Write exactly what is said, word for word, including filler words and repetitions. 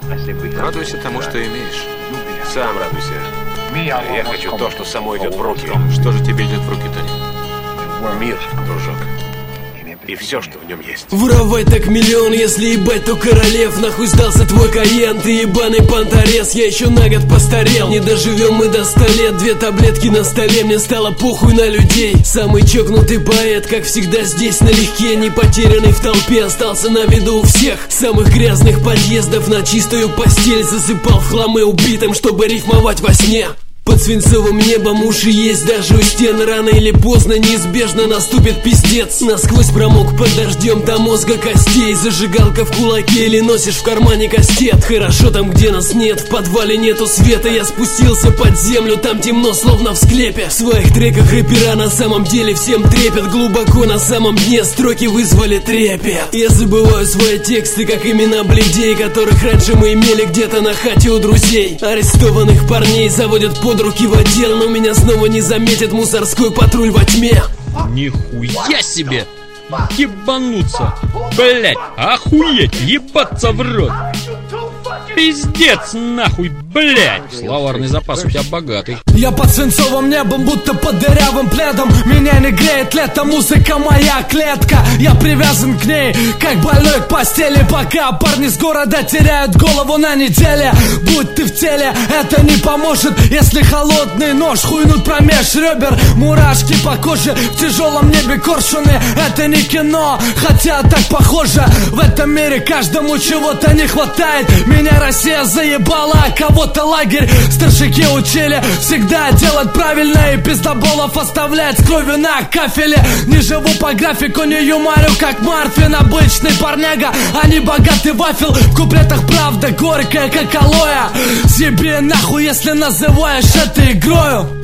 Радуйся тому, что имеешь. Сам радуйся. А я хочу то, что само идет в руки. Что же тебе идет в руки, Тони? Мир, дружок. И все, что в нем есть. Воровать так миллион, если ебать, то королев. Нахуй сдался твой Каен, ты ебаный понторез. Я еще на год постарел, не доживем мы до ста лет. Две таблетки на столе, мне стало похуй на людей. Самый чокнутый поэт, как всегда здесь налегке. Не потерянный в толпе, остался на виду у всех. Самых грязных подъездов на чистую постель засыпал в хламы убитым, чтобы рифмовать во сне. Под свинцовым небом уши есть даже у стен. Рано или поздно неизбежно наступит пиздец. Насквозь промок под дождем до мозга костей. Зажигалка в кулаке или носишь в кармане кастет. Хорошо там, где нас нет, в подвале нету света. Я спустился под землю, там темно, словно в склепе. В своих треках рэпера на самом деле всем трепет. Глубоко на самом дне строки вызвали трепет. Я забываю свои тексты, как имена бледей, которых раньше мы имели где-то на хате у друзей. Арестованных парней заводят под руки в отдел, но меня снова не заметит мусорской патруль во тьме. Нихуя себе! Ебануться! Блять, охуеть! Ебаться в рот! Пиздец нахуй, блять! Словарный запас у тебя богатый. Я под свинцовым небом, будто под дырявым пледом. Меня не греет лето, музыка моя клетка. Я привязан к ней, как больной к постели. Пока парни с города теряют голову на неделе. Будь ты в теле, это не поможет, если холодный нож хуйнут промеж ребер. Мурашки по коже, в тяжелом небе коршуны. Это не кино, хотя так похоже. В этом мире каждому чего-то не хватает. Меня Россия заебала, а кого-то лагерь. Старшики учили всегда делать правильно, и пиздоболов оставлять с кровью на кафеле. Не живу по графику, не юморю, как Марфин. Обычный парняга, а не богатый вафел. В куплетах правда горькая, как алоэ. Съеби нахуй, если называешь это игрою.